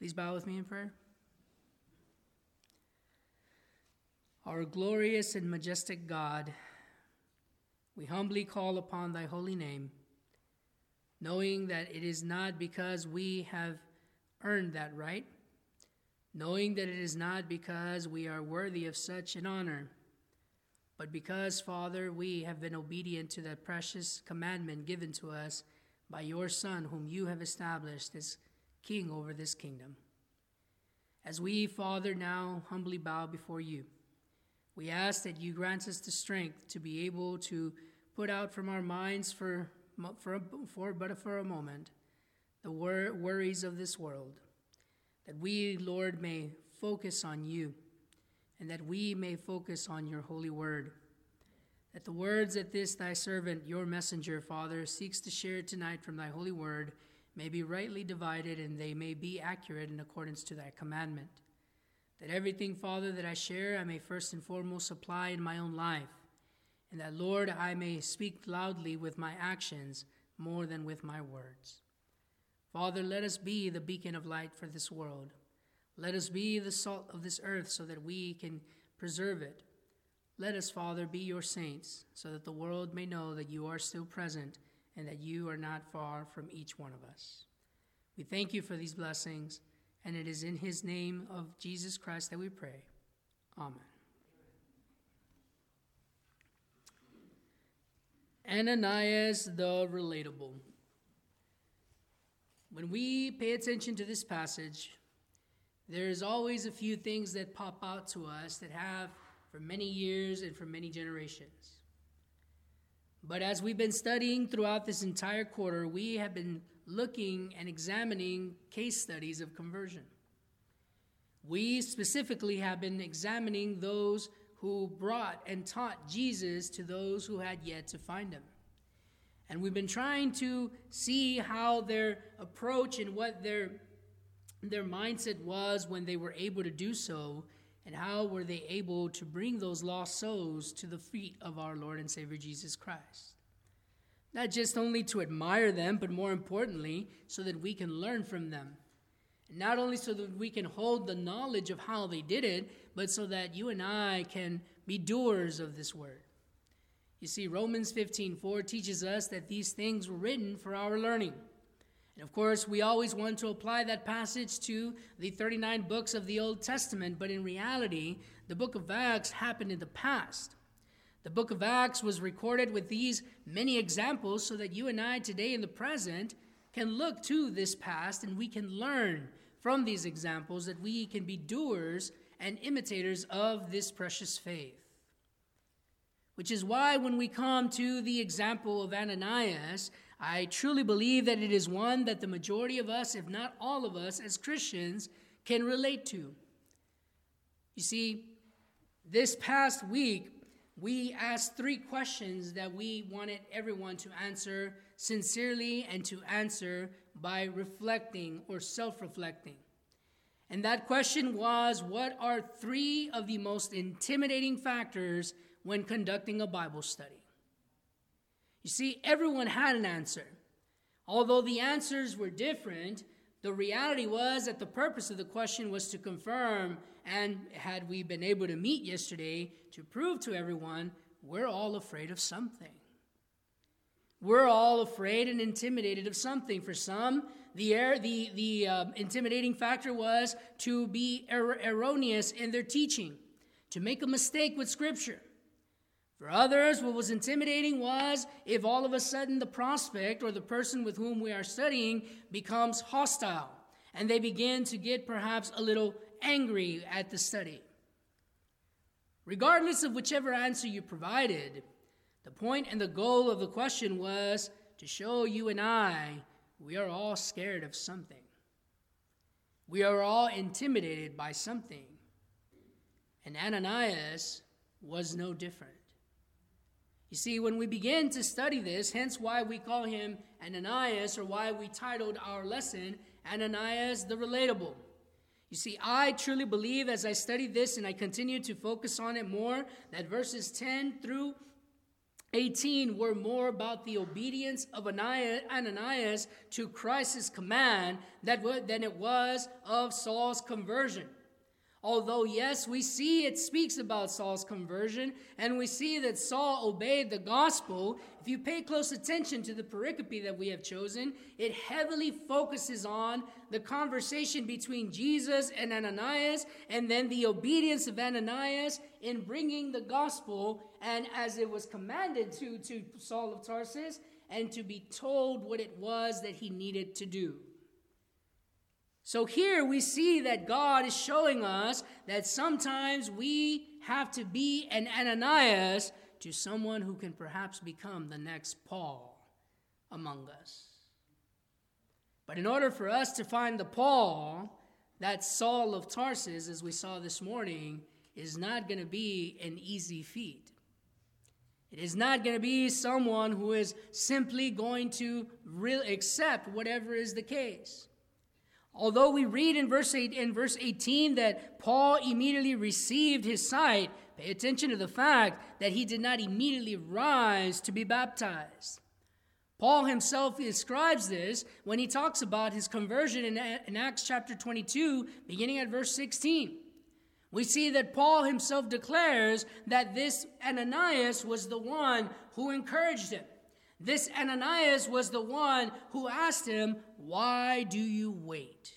Please bow with me in prayer. Our glorious and majestic God, we humbly call upon thy holy name, knowing that it is not because we have earned that right, knowing that it is not because we are worthy of such an honor, but because, Father, we have been obedient to that precious commandment given to us by your Son, whom you have established as King over this kingdom. As we, Father, now humbly bow before you, we ask that you grant us the strength to be able to put out from our minds for a moment the worries of this world, that we, Lord, may focus on you, and that we may focus on your holy word, that the words that this thy servant, your messenger, Father, seeks to share tonight from thy holy word may be rightly divided, and they may be accurate in accordance to thy commandment. That everything, Father, that I share, I may first and foremost apply in my own life, and that, Lord, I may speak loudly with my actions more than with my words. Father, let us be the beacon of light for this world. Let us be the salt of this earth so that we can preserve it. Let us, Father, be your saints so that the world may know that you are still present and that you are not far from each one of us. We thank you for these blessings, and it is in his name of Jesus Christ that we pray. Amen. Ananias the relatable. When we pay attention to this passage, there's always a few things that pop out to us that have for many years and for many generations. But as we've been studying throughout this entire quarter, we have been looking and examining case studies of conversion. We specifically have been examining those who brought and taught Jesus to those who had yet to find him. And we've been trying to see how their approach and what their mindset was when they were able to do so, and how were they able to bring those lost souls to the feet of our Lord and Savior Jesus Christ. Not just only to admire them, but more importantly, so that we can learn from them. And not only so that we can hold the knowledge of how they did it, but so that you and I can be doers of this word. You see, Romans 15:4 teaches us that these things were written for our learning. And of course, we always want to apply that passage to the 39 books of the Old Testament, but in reality, the book of Acts happened in the past. The book of Acts was recorded with these many examples so that you and I today in the present can look to this past and we can learn from these examples, that we can be doers and imitators of this precious faith. Which is why when we come to the example of Ananias, I truly believe that it is one that the majority of us, if not all of us as Christians, can relate to. You see, this past week, we asked 3 questions that we wanted everyone to answer sincerely and to answer by reflecting or self-reflecting. And that question was, what are 3 of the most intimidating factors when conducting a Bible study? You see, everyone had an answer. Although the answers were different, the reality was that the purpose of the question was to confirm, and had we been able to meet yesterday, to prove to everyone, we're all afraid of something. We're all afraid and intimidated of something. For some, the intimidating factor was to be erroneous in their teaching, to make a mistake with Scripture. For others, what was intimidating was if all of a sudden the prospect or the person with whom we are studying becomes hostile and they begin to get perhaps a little angry at the study. Regardless of whichever answer you provided, the point and the goal of the question was to show you and I, we are all scared of something. We are all intimidated by something. And Ananias was no different. You see, when we begin to study this, hence why we call him Ananias, or why we titled our lesson, Ananias the Relatable. You see, I truly believe as I study this and I continue to focus on it more, that verses 10 through 18 were more about the obedience of Ananias to Christ's command than it was of Saul's conversion. Although, yes, we see it speaks about Saul's conversion, and we see that Saul obeyed the gospel. If you pay close attention to the pericope that we have chosen, it heavily focuses on the conversation between Jesus and Ananias, and then the obedience of Ananias in bringing the gospel, and as it was commanded to Saul of Tarsus, and to be told what it was that he needed to do. So here we see that God is showing us that sometimes we have to be an Ananias to someone who can perhaps become the next Paul among us. But in order for us to find the Paul, that Saul of Tarsus, as we saw this morning, is not going to be an easy feat. It is not going to be someone who is simply going to accept whatever is the case. Although we read in verse 18 that Paul immediately received his sight, pay attention to the fact that he did not immediately rise to be baptized. Paul himself describes this when he talks about his conversion in Acts chapter 22, beginning at verse 16. We see that Paul himself declares that this Ananias was the one who encouraged him. This Ananias was the one who asked him, "Why do you wait?"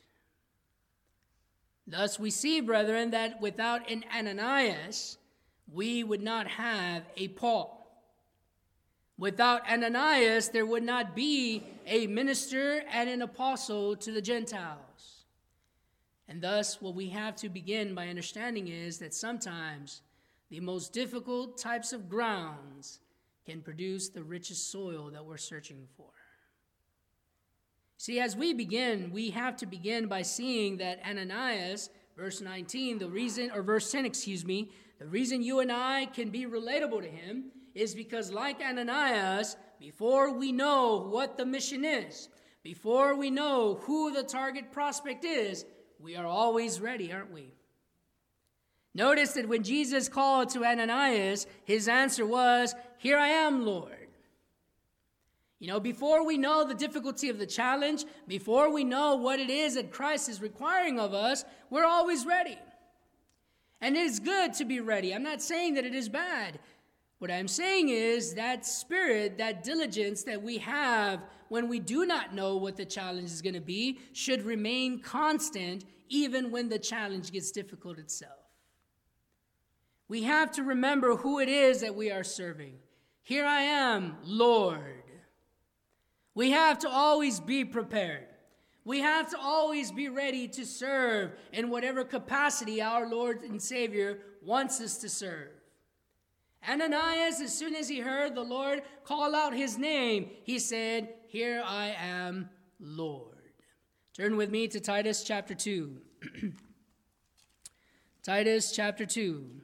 Thus we see, brethren, that without an Ananias, we would not have a Paul. Without Ananias, there would not be a minister and an apostle to the Gentiles. And thus, what we have to begin by understanding is that sometimes the most difficult types of grounds can produce the richest soil that we're searching for. See, as we begin, we have to begin by seeing that Ananias, verse 19, verse 10, the reason you and I can be relatable to him is because, like Ananias, before we know what the mission is, before we know who the target prospect is, we are always ready, aren't we? Notice that when Jesus called to Ananias, his answer was, "Here I am, Lord." Before we know the difficulty of the challenge, before we know what it is that Christ is requiring of us, we're always ready. And it is good to be ready. I'm not saying that it is bad. What I'm saying is that spirit, that diligence that we have when we do not know what the challenge is going to be should remain constant even when the challenge gets difficult itself. We have to remember who it is that we are serving. Here I am, Lord. We have to always be prepared. We have to always be ready to serve in whatever capacity our Lord and Savior wants us to serve. Ananias, as soon as he heard the Lord call out his name, he said, "Here I am, Lord." Turn with me to Titus chapter 2. Titus chapter 2.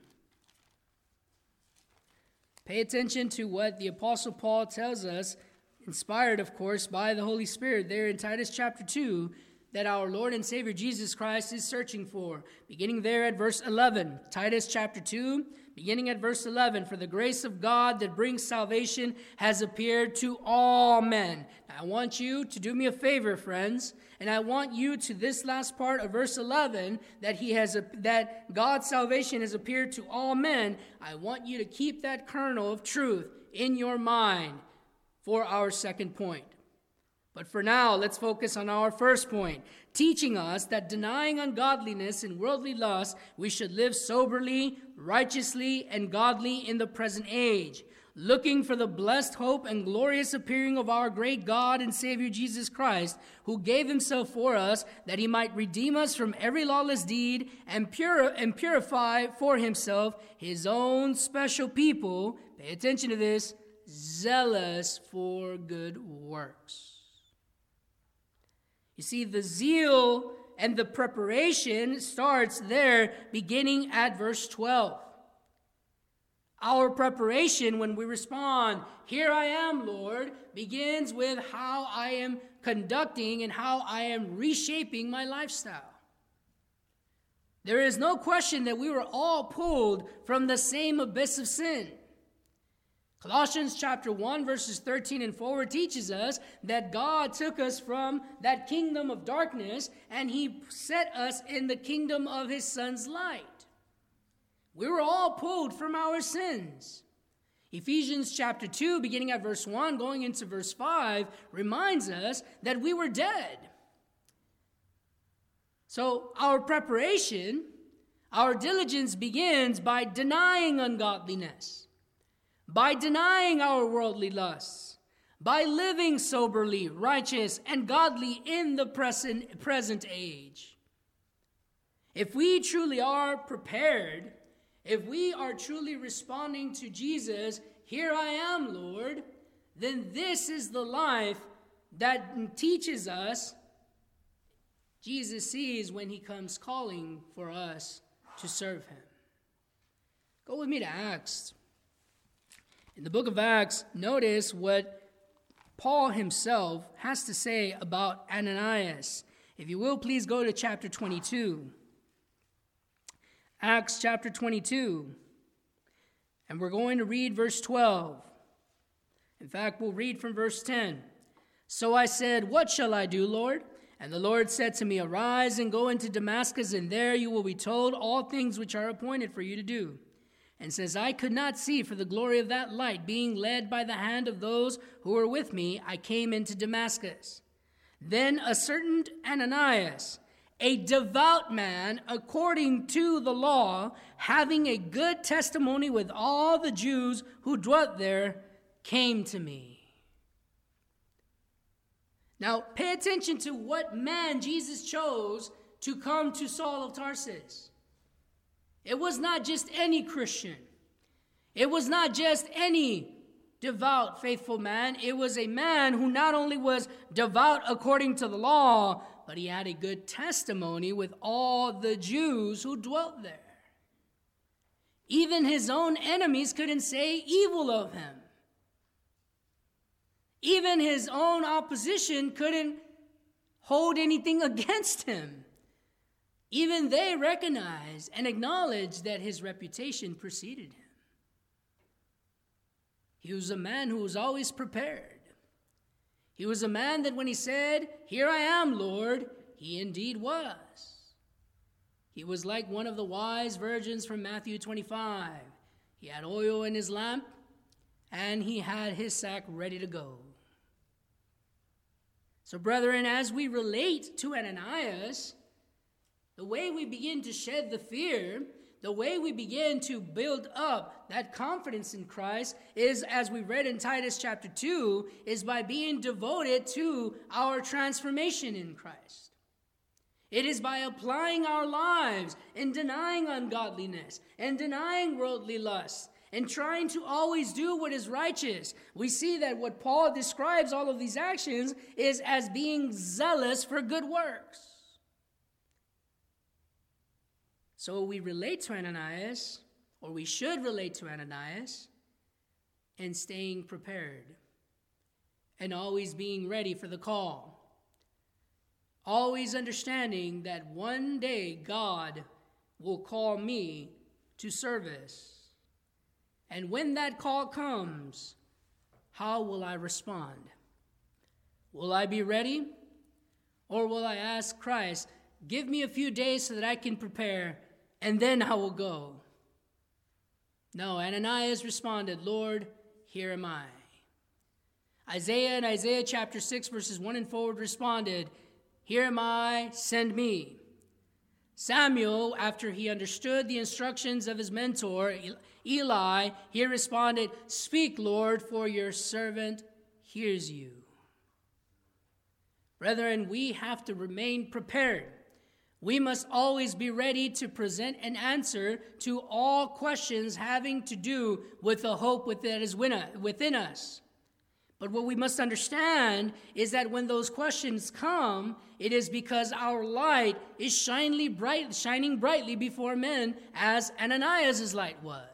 Pay attention to what the Apostle Paul tells us, inspired, of course, by the Holy Spirit there in Titus chapter 2, that our Lord and Savior Jesus Christ is searching for. Beginning there at verse 11. Titus chapter 2, beginning at verse 11. "For the grace of God that brings salvation has appeared to all men." Now, I want you to do me a favor, friends, and I want you to this last part of verse 11, that God's salvation has appeared to all men. I want you to keep that kernel of truth in your mind for our second point. But for now, let's focus on our first point, teaching us that denying ungodliness and worldly lust, we should live soberly, righteously, and godly in the present age, looking for the blessed hope and glorious appearing of our great God and Savior Jesus Christ, who gave himself for us, that he might redeem us from every lawless deed and purify for himself his own special people, pay attention to this, zealous for good works. You see, the zeal and the preparation starts there, beginning at verse 12. Our preparation when we respond, "Here I am, Lord," begins with how I am conducting and how I am reshaping my lifestyle. There is no question that we were all pulled from the same abyss of sin. Colossians chapter 1, verses 13 and forward teaches us that God took us from that kingdom of darkness and he set us in the kingdom of his Son's light. We were all pulled from our sins. Ephesians chapter 2, beginning at verse 1, going into verse 5, reminds us that we were dead. So our preparation, our diligence begins by denying ungodliness, by denying our worldly lusts, by living soberly, righteous, and godly in the present age. If we truly are prepared, if we are truly responding to Jesus, "Here I am, Lord," then this is the life that teaches us Jesus sees when he comes calling for us to serve him. Go with me to Acts. In the book of Acts, notice what Paul himself has to say about Ananias. If you will, please go to chapter 22. Acts chapter 22. And we're going to read verse 12. In fact, we'll read from verse 10. "So I said, 'What shall I do, Lord?' And the Lord said to me, 'Arise and go into Damascus, and there you will be told all things which are appointed for you to do.' And says, I could not see for the glory of that light, being led by the hand of those who were with me, I came into Damascus. Then a certain Ananias, a devout man according to the law, having a good testimony with all the Jews who dwelt there, came to me." Now, pay attention to what man Jesus chose to come to Saul of Tarsus. It was not just any Christian. It was not just any devout, faithful man. It was a man who not only was devout according to the law, but he had a good testimony with all the Jews who dwelt there. Even his own enemies couldn't say evil of him. Even his own opposition couldn't hold anything against him. Even they recognized and acknowledged that his reputation preceded him. He was a man who was always prepared. He was a man that when he said, "Here I am, Lord," he indeed was. He was like one of the wise virgins from Matthew 25. He had oil in his lamp, and he had his sack ready to go. So, brethren, as we relate to Ananias, the way we begin to shed the fear, the way we begin to build up that confidence in Christ is, as we read in Titus chapter 2, is by being devoted to our transformation in Christ. It is by applying our lives and denying ungodliness and denying worldly lust and trying to always do what is righteous. We see that what Paul describes all of these actions is as being zealous for good works. So we relate to Ananias, or we should relate to Ananias, in staying prepared and always being ready for the call. Always understanding that one day God will call me to service. And when that call comes, how will I respond? Will I be ready? Or will I ask Christ, "Give me a few days so that I can prepare, and then I will go"? No, Ananias responded, "Lord, here am I." Isaiah in Isaiah chapter 6, verses 1 and forward responded, "Here am I, send me." Samuel, after he understood the instructions of his mentor, Eli, he responded, "Speak, Lord, for your servant hears you." Brethren, we have to remain prepared. We must always be ready to present an answer to all questions having to do with the hope that is within us. But what we must understand is that when those questions come, it is because our light is shining brightly before men, as Ananias' light was.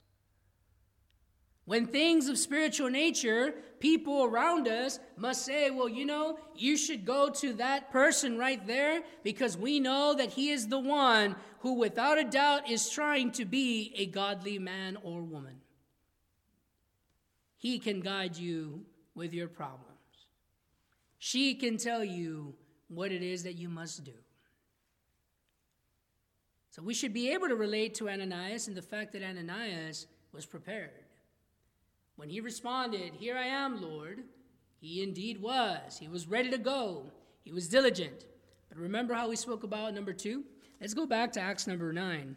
When things of spiritual nature, people around us must say, "Well, you should go to that person right there because we know that he is the one who without a doubt is trying to be a godly man or woman." he can guide you with your problems. She can tell you what it is that you must do. So we should be able to relate to Ananias and the fact that Ananias was prepared. When he responded, "Here I am, Lord," he indeed was. He was ready to go. He was diligent. But remember how we spoke about number 2? Let's go back to Acts number 9.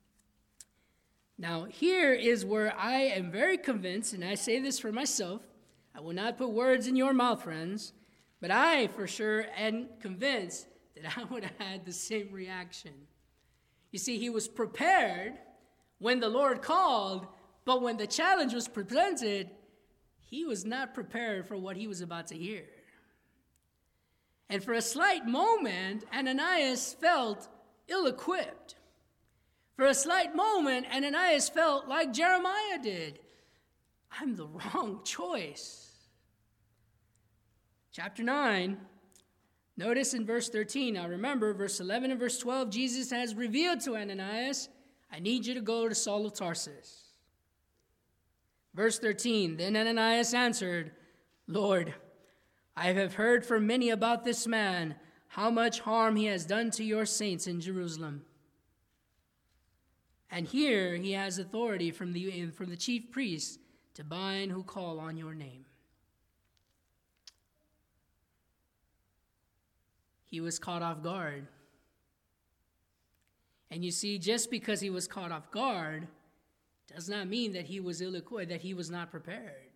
Now, here is where I am very convinced, and I say this for myself. I will not put words in your mouth, friends, but I for sure am convinced that I would have had the same reaction. You see, he was prepared when the Lord called, but when the challenge was presented, he was not prepared for what he was about to hear. And for a slight moment, Ananias felt ill-equipped. For a slight moment, Ananias felt like Jeremiah did. I'm the wrong choice. Chapter 9, notice in verse 13. Now remember, verse 11 and verse 12, Jesus has revealed to Ananias, "I need you to go to Saul of Tarsus." Verse 13, then Ananias answered, "Lord, I have heard from many about this man, how much harm he has done to your saints in Jerusalem. And here he has authority from the chief priests to bind who call on your name." He was caught off guard. And you see, just because he was caught off guard does not mean that he was ill-equipped, that he was not prepared.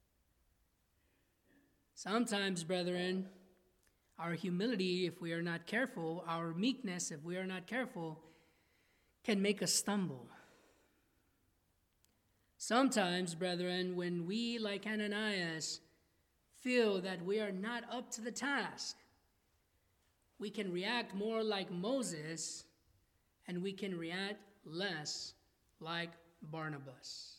Sometimes, brethren, our humility, if we are not careful, our meekness, if we are not careful, can make us stumble. Sometimes, brethren, when we, like Ananias, feel that we are not up to the task, we can react more like Moses, and we can react less like Barnabas.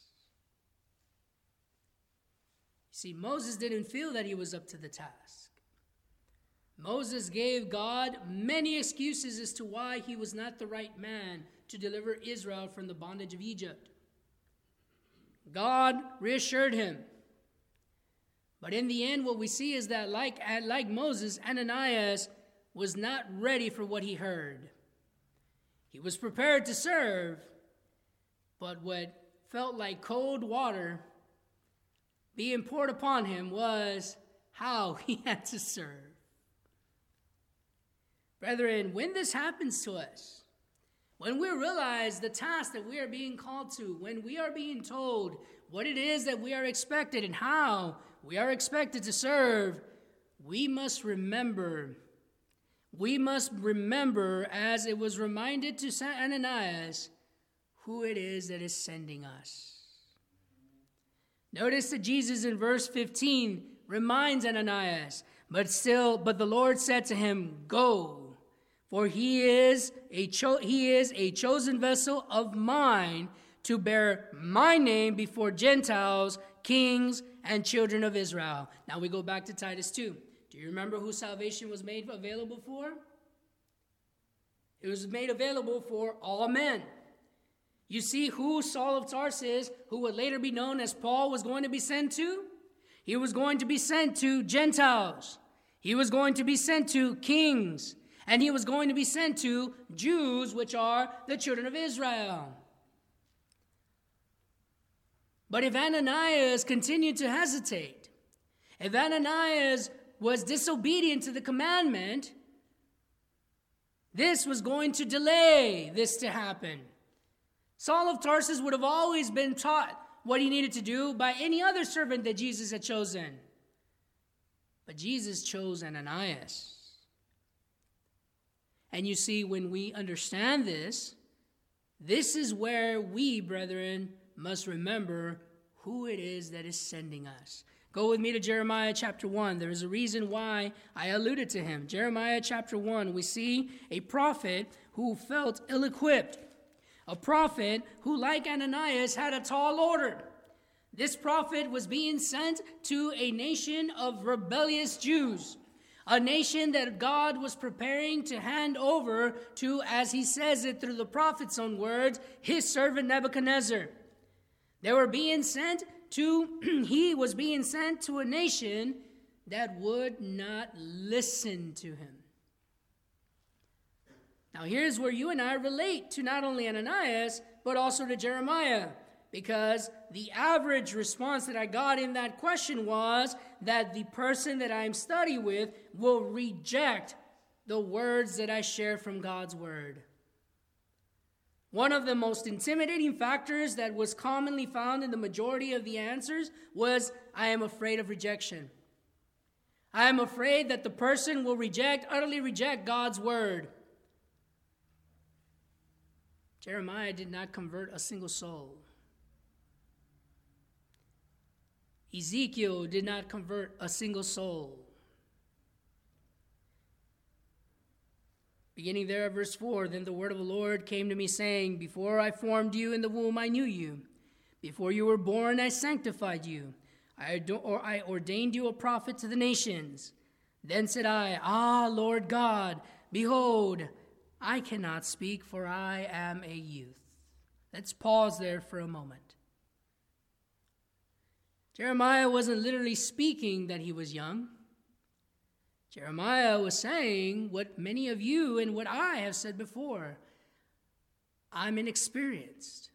See, Moses didn't feel that he was up to the task. Moses gave God many excuses as to why he was not the right man to deliver Israel from the bondage of Egypt. God reassured him. But in the end, what we see is that like Moses, Ananias was not ready for what he heard. He was prepared to serve, but what felt like cold water being poured upon him was how he had to serve. Brethren, when this happens to us, when we realize the task that we are being called to, when we are being told what it is that we are expected and how we are expected to serve, we must remember, as it was reminded to Ananias, who it is that is sending us. Notice that Jesus in verse 15 reminds Ananias, but the Lord said to him, "Go, for he is a chosen vessel of mine to bear my name before Gentiles, kings, and children of Israel." Now we go back to Titus 2. Do you remember who salvation was made available for? It was made available for all men. You see who Saul of Tarsus, who would later be known as Paul, was going to be sent to? He was going to be sent to Gentiles. He was going to be sent to kings. And he was going to be sent to Jews, which are the children of Israel. But if Ananias continued to hesitate, if Ananias was disobedient to the commandment, this was going to delay this to happen. Saul of Tarsus would have always been taught what he needed to do by any other servant that Jesus had chosen. But Jesus chose Ananias. And you see, when we understand this, this is where we, brethren, must remember who it is that is sending us. Go with me to Jeremiah chapter 1. There is a reason why I alluded to him. Jeremiah chapter 1, we see a prophet who felt ill-equipped. A prophet who, like Ananias, had a tall order. This prophet was being sent to a nation of rebellious Jews, a nation that God was preparing to hand over to, as he says it through the prophet's own words, his servant Nebuchadnezzar. They were being sent He was being sent to a nation that would not listen to him. Now here's where you and I relate to not only Ananias, but also to Jeremiah. Because the average response that I got in that question was that the person that I'm studying with will reject the words that I share from God's word. One of the most intimidating factors that was commonly found in the majority of the answers was, I am afraid of rejection. I am afraid that the person will utterly reject God's word. Jeremiah did not convert a single soul. Ezekiel did not convert a single soul. Beginning there at verse 4, then the word of the Lord came to me saying, before I formed you in the womb, I knew you. Before you were born, I sanctified you. I ordained you a prophet to the nations. Then said I, Lord God, behold, I cannot speak, for I am a youth. Let's pause there for a moment. Jeremiah wasn't literally speaking that he was young. Jeremiah was saying what many of you and what I have said before. I'm inexperienced.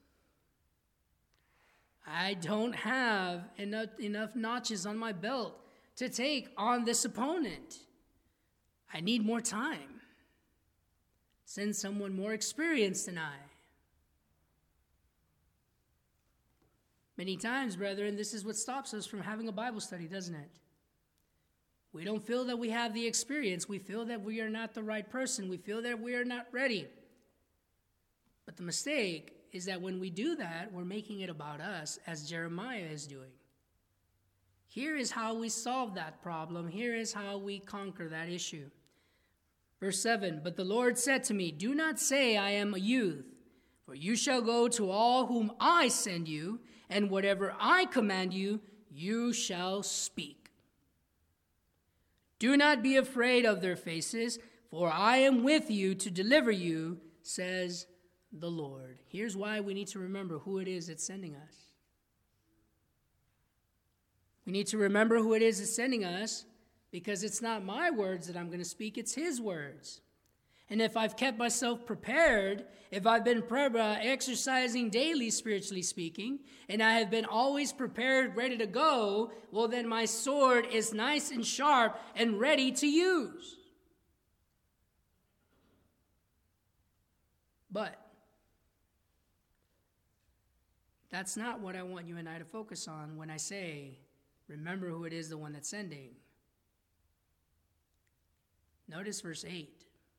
I don't have enough notches on my belt to take on this opponent. I need more time. Send someone more experienced than I. Many times, brethren, this is what stops us from having a Bible study, doesn't it? We don't feel that we have the experience. We feel that we are not the right person. We feel that we are not ready. But the mistake is that when we do that, we're making it about us, as Jeremiah is doing. Here is how we solve that problem. Here is how we conquer that issue. Verse 7, but the Lord said to me, do not say I am a youth, for you shall go to all whom I send you, and whatever I command you, you shall speak. Do not be afraid of their faces, for I am with you to deliver you, says the Lord. Here's why we need to remember who it is that's sending us. We need to remember who it is that's sending us, because it's not my words that I'm going to speak, it's his words. And if I've kept myself prepared, if I've been exercising daily, spiritually speaking, and I have been always prepared, ready to go, well, then my sword is nice and sharp and ready to use. But that's not what I want you and I to focus on when I say, remember who it is, the one that's sending. Notice verse 8.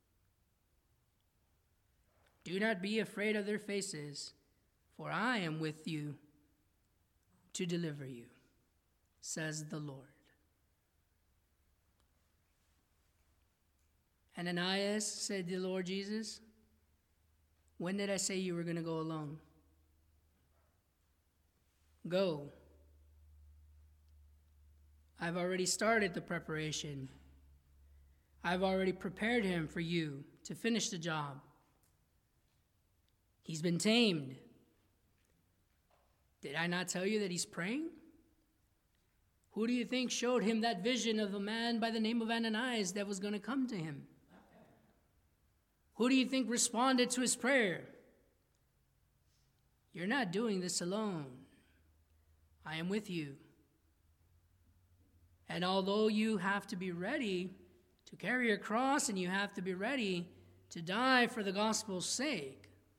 Do not be afraid of their faces, for I am with you to deliver you, says the Lord. Ananias, said the Lord Jesus, when did I say you were going to go alone? Go. I've already started the preparation. I've already prepared him for you to finish the job. He's been tamed. Did I not tell you that he's praying? Who do you think showed him that vision of a man by the name of Ananias that was going to come to him? Who do you think responded to his prayer? You're not doing this alone. I am with you. And although you have to be ready to carry your cross and you have to be ready to die for the gospel's sake,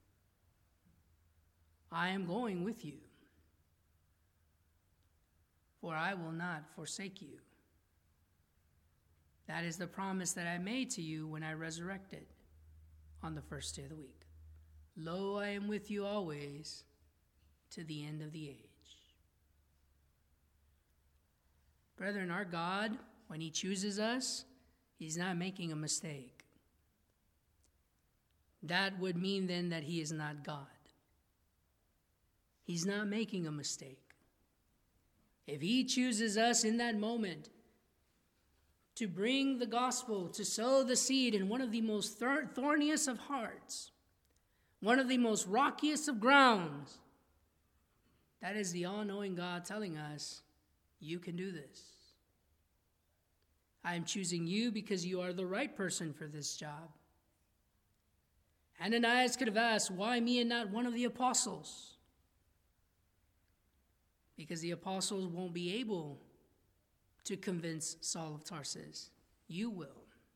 I am going with you, for I will not forsake you. That is the promise that I made to you when I resurrected on the first day of the week. Lo, I am with you always to the end of the age. Brethren, our God, when he chooses us, he's not making a mistake. That would mean then that he is not God. He's not making a mistake. If he chooses us in that moment to bring the gospel, to sow the seed in one of the most thorniest of hearts, one of the most rockiest of grounds, That is the all-knowing God telling us, you can do this. I am choosing you because you are the right person for this job. Ananias could have asked, why me and not one of the apostles? Because the apostles won't be able to convince Saul of Tarsus. You will.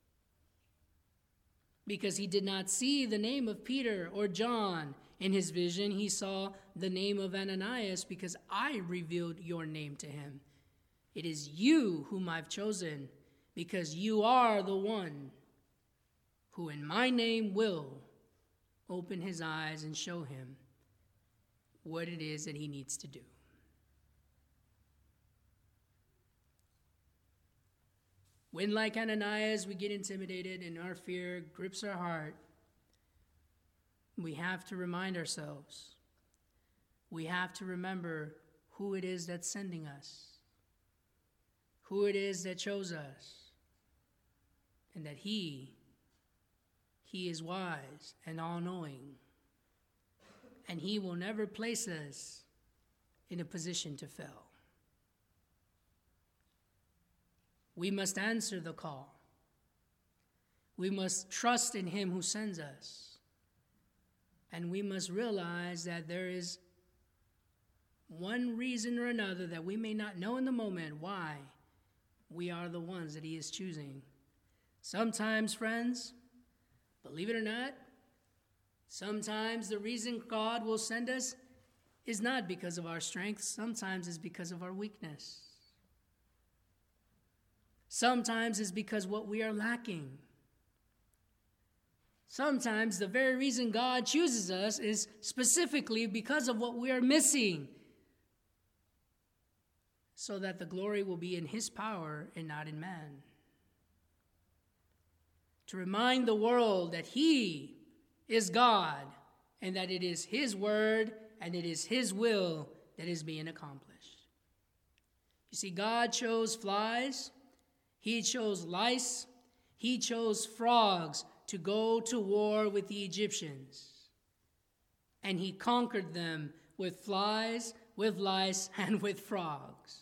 Because he did not see the name of Peter or John in his vision. He saw the name of Ananias because I revealed your name to him. It is you whom I've chosen because you are the one who in my name will open his eyes and show him what it is that he needs to do. When, like Ananias, we get intimidated and our fear grips our heart, we have to remind ourselves, we have to remember who it is that's sending us, who it is that chose us, and that He is wise and all-knowing, and He will never place us in a position to fail. We must answer the call. We must trust in Him who sends us. And we must realize that there is one reason or another that we may not know in the moment why we are the ones that He is choosing. Sometimes, friends, believe it or not, sometimes the reason God will send us is not because of our strength. Sometimes it's because of our weakness. Sometimes it's because what we are lacking. Sometimes the very reason God chooses us is specifically because of what we are missing, so that the glory will be in His power and not in man. To remind the world that He is God and that it is His word and it is His will that is being accomplished. You see, God chose flies. He chose lice. He chose frogs to go to war with the Egyptians. And He conquered them with flies, with lice, and with frogs.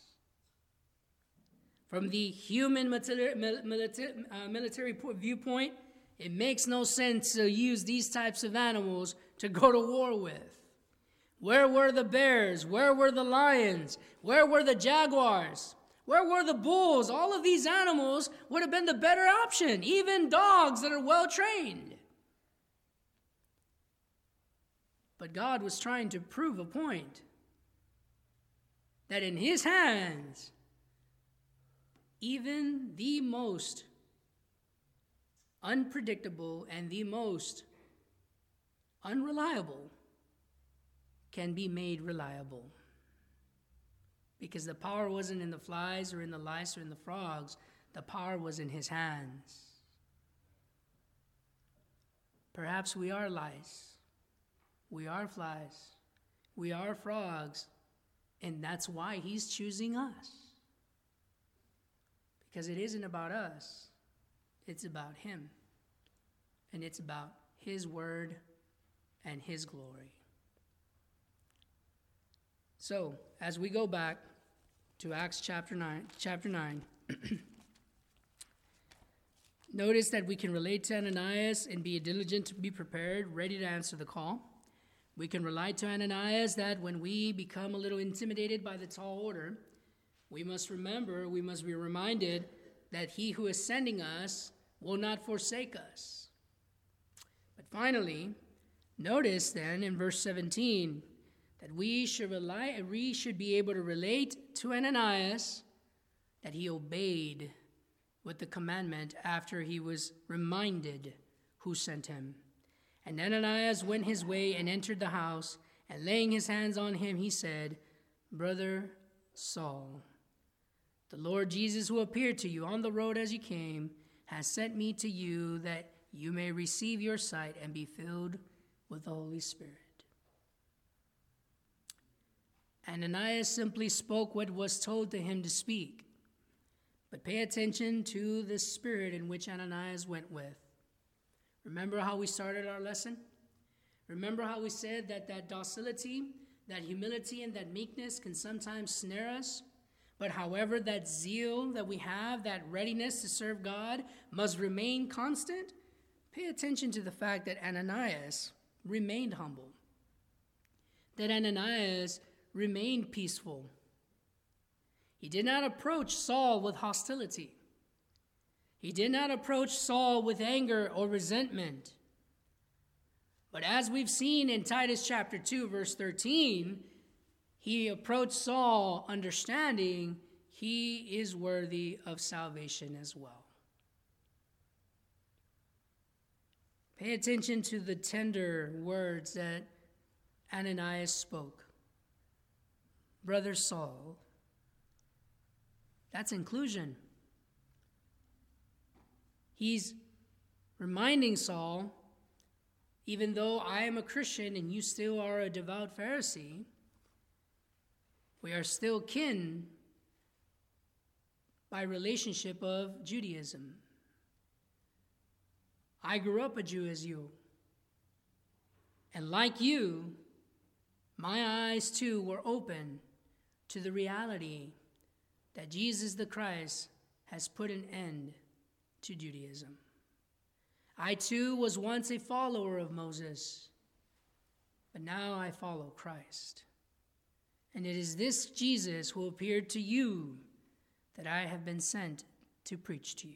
From the human military viewpoint, it makes no sense to use these types of animals to go to war with. Where were the bears? Where were the lions? Where were the jaguars? Where were the bulls? All of these animals would have been the better option, even dogs that are well trained. But God was trying to prove a point, that in His hands, even the most unpredictable and the most unreliable can be made reliable. Because the power wasn't in the flies or in the lice or in the frogs. The power was in His hands. Perhaps we are lice. We are flies. We are frogs. And that's why He's choosing us. Because it isn't about us. It's about Him. And it's about His word and His glory. So, as we go back to Acts chapter 9, notice that we can relate to Ananias and be diligent to be prepared, ready to answer the call. We can relate to Ananias that when we become a little intimidated by the tall order, we must be reminded that He who is sending us will not forsake us. But finally, notice then in verse 17, that we should be able to relate to Ananias that he obeyed with the commandment after he was reminded who sent him. And Ananias went his way and entered the house, and laying his hands on him, he said, "Brother Saul, the Lord Jesus, who appeared to you on the road as you came, has sent me to you that you may receive your sight and be filled with the Holy Spirit." Ananias simply spoke what was told to him to speak. But pay attention to the spirit in which Ananias went with. Remember how we started our lesson? Remember how we said that docility that humility and that meekness can sometimes snare us. But however, that zeal that we have, that readiness to serve God must remain constant. Pay attention to the fact that Ananias remained humble, that Ananias remained peaceful. He did not approach Saul with hostility. He did not approach Saul with anger or resentment. But as we've seen in Titus chapter 2, verse 13, he approached Saul understanding he is worthy of salvation as well. Pay attention to the tender words that Ananias spoke. Brother Saul. That's inclusion. He's reminding Saul, even though I am a Christian and you still are a devout Pharisee, we are still kin by relationship of Judaism. I grew up a Jew as you. And like you, my eyes too were open to the reality that Jesus the Christ has put an end to Judaism. I too was once a follower of Moses, but now I follow Christ. And it is this Jesus who appeared to you that I have been sent to preach to you.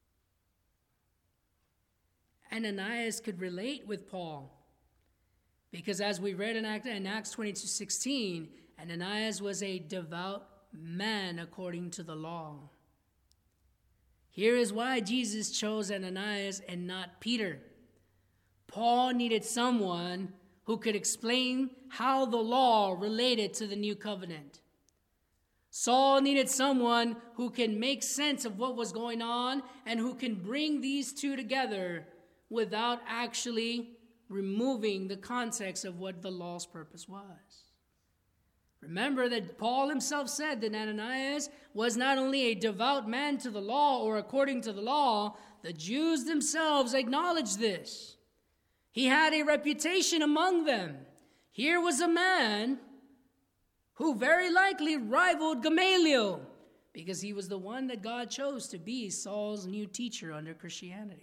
Ananias could relate with Paul, because as we read in Acts 22:16, Ananias was a devout man according to the law. Here is why Jesus chose Ananias and not Peter. Paul needed someone who could explain how the law related to the new covenant. Saul needed someone who can make sense of what was going on and who can bring these two together without actually removing the context of what the law's purpose was. Remember that Paul himself said that Ananias was not only a devout man to the law or according to the law, the Jews themselves acknowledged this. He had a reputation among them. Here was a man who very likely rivaled Gamaliel because he was the one that God chose to be Saul's new teacher under Christianity.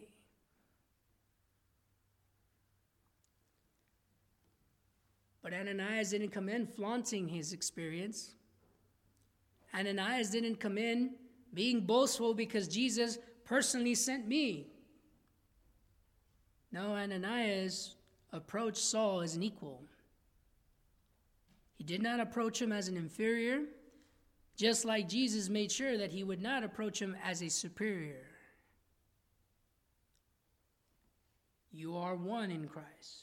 But Ananias didn't come in flaunting his experience. Ananias didn't come in being boastful because Jesus personally sent me. No, Ananias approached Saul as an equal. He did not approach him as an inferior, just like Jesus made sure that he would not approach him as a superior. You are one in Christ.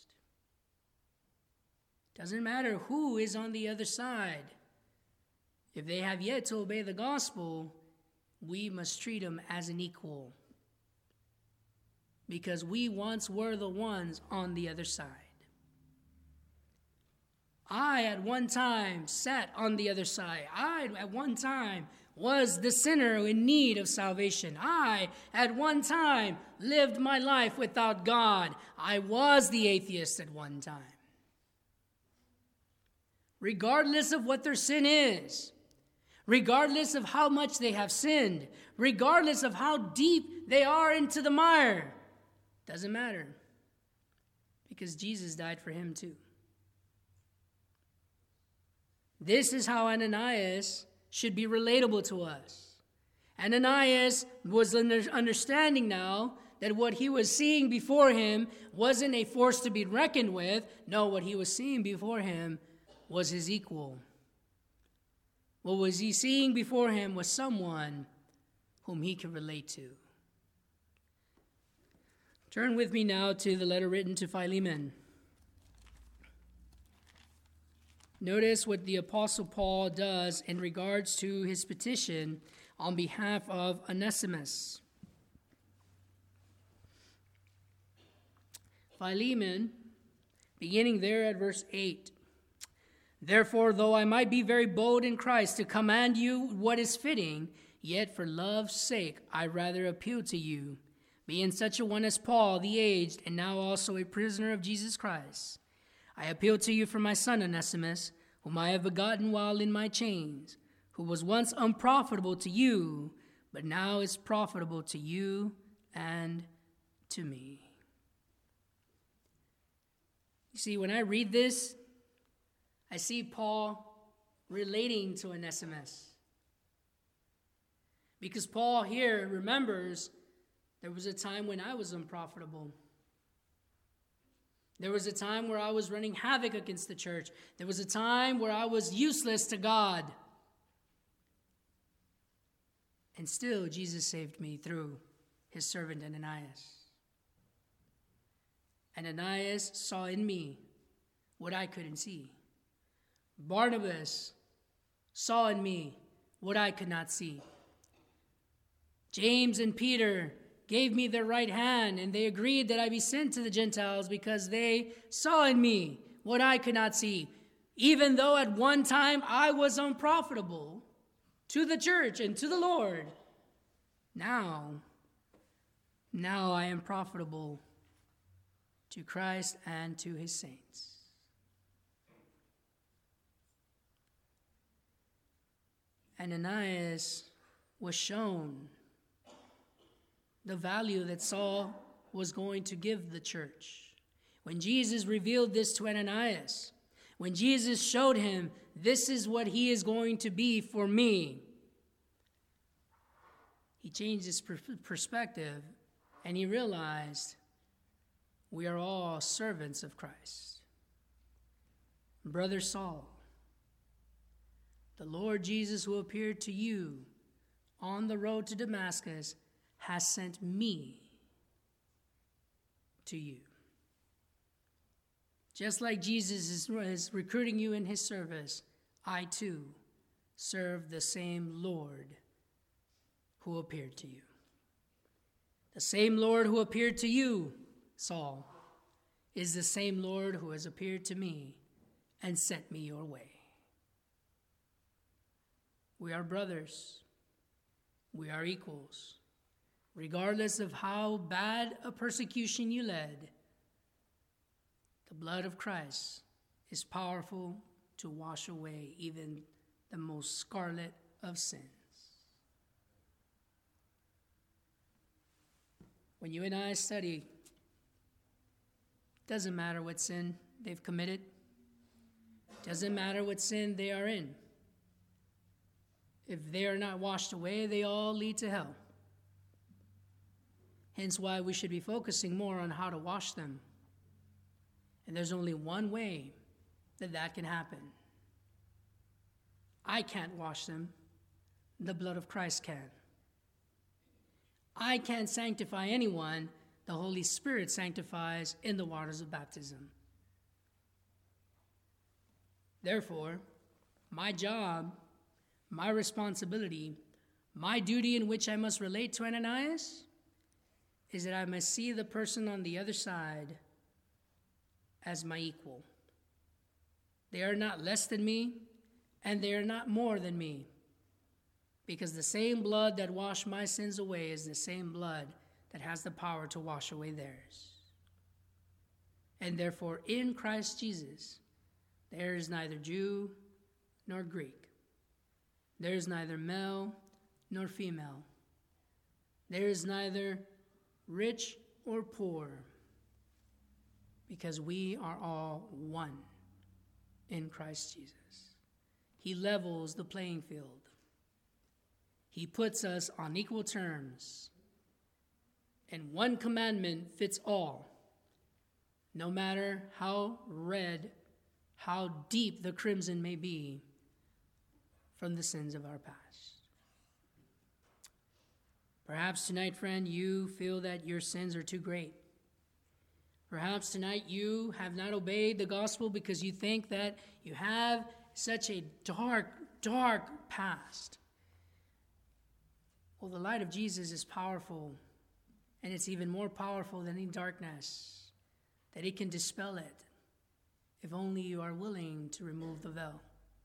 Doesn't matter who is on the other side. If they have yet to obey the gospel, we must treat them as an equal. Because we once were the ones on the other side. I at one time sat on the other side. I at one time was the sinner in need of salvation. I at one time lived my life without God. I was the atheist at one time. Regardless of what their sin is, regardless of how much they have sinned, regardless of how deep they are into the mire, doesn't matter, because Jesus died for him too. This is how Ananias should be relatable to us. Ananias was understanding now that what he was seeing before him wasn't a force to be reckoned with. No, what he was seeing before him was his equal. What was he seeing before him was someone whom he could relate to. Turn with me now to the letter written to Philemon. Notice what the Apostle Paul does in regards to his petition on behalf of Onesimus. Philemon, beginning there at verse 8. Therefore, though I might be very bold in Christ to command you what is fitting, yet for love's sake I rather appeal to you, being such a one as Paul, the aged, and now also a prisoner of Jesus Christ. I appeal to you for my son Onesimus, whom I have begotten while in my chains, who was once unprofitable to you, but now is profitable to you and to me. You see, when I read this, I see Paul relating to Onesimus. Because Paul here remembers there was a time when I was unprofitable. There was a time where I was running havoc against the church. There was a time where I was useless to God. And still, Jesus saved me through his servant Ananias. Ananias saw in me what I couldn't see. Barnabas saw in me what I could not see. James and Peter gave me their right hand, and they agreed that I be sent to the Gentiles because they saw in me what I could not see. Even though at one time I was unprofitable to the church and to the Lord, now I am profitable to Christ and to his saints. Ananias was shown the value that Saul was going to give the church. When Jesus revealed this to Ananias, when Jesus showed him, this is what he is going to be for me, he changed his perspective and he realized we are all servants of Christ. Brother Saul, the Lord Jesus who appeared to you on the road to Damascus has sent me to you. Just like Jesus is recruiting you in his service, I too serve the same Lord who appeared to you. The same Lord who appeared to you, Saul, is the same Lord who has appeared to me and sent me your way. We are brothers. We are equals. Regardless of how bad a persecution you led, the blood of Christ is powerful to wash away even the most scarlet of sins. When you and I study, doesn't matter what sin they've committed, doesn't matter what sin they are in. If they are not washed away, they all lead to hell. Hence why we should be focusing more on how to wash them. And there's only one way that can happen. I can't wash them. The blood of Christ can. I can't sanctify anyone. The Holy Spirit sanctifies in the waters of baptism. Therefore, my job, my responsibility, my duty in which I must relate to Ananias is that I must see the person on the other side as my equal. They are not less than me, and they are not more than me, because the same blood that washed my sins away is the same blood that has the power to wash away theirs. And therefore, in Christ Jesus, there is neither Jew nor Greek. There is neither male nor female. There is neither rich or poor, because we are all one in Christ Jesus. He levels the playing field. He puts us on equal terms. And one commandment fits all, no matter how red, how deep the crimson may be from the sins of our past. Perhaps tonight, friend, you feel that your sins are too great. Perhaps tonight you have not obeyed the gospel because you think that you have such a dark, dark past. Well, the light of Jesus is powerful, and it's even more powerful than any darkness, that it can dispel it if only you are willing to remove the veil.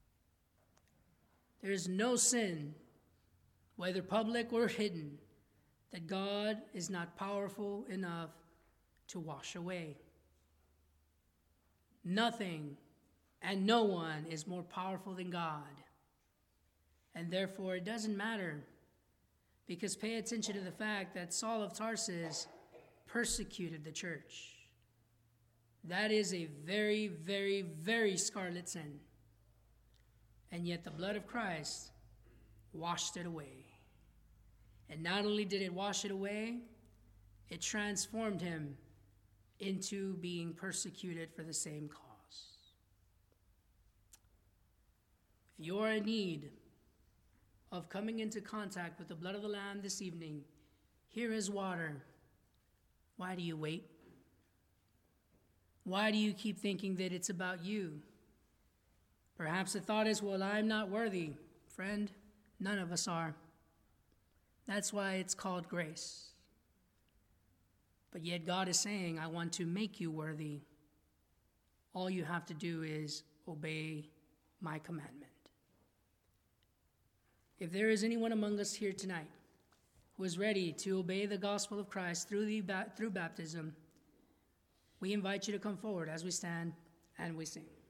There is no sin, whether public or hidden, that God is not powerful enough to wash away. Nothing And no one is more powerful than God. And therefore, it doesn't matter. Because pay attention to the fact that Saul of Tarsus persecuted the church. That is a very, very, very scarlet sin. And yet the blood of Christ washed it away. And not only did it wash it away, it transformed him into being persecuted for the same cause. If you are in need of coming into contact with the blood of the Lamb this evening, here is water. Why do you wait? Why do you keep thinking that it's about you? Perhaps the thought is, well, I'm not worthy. Friend, none of us are. That's why it's called grace. But yet God is saying, I want to make you worthy. All you have to do is obey my commandment. If there is anyone among us here tonight who is ready to obey the gospel of Christ through baptism, we invite you to come forward as we stand and we sing.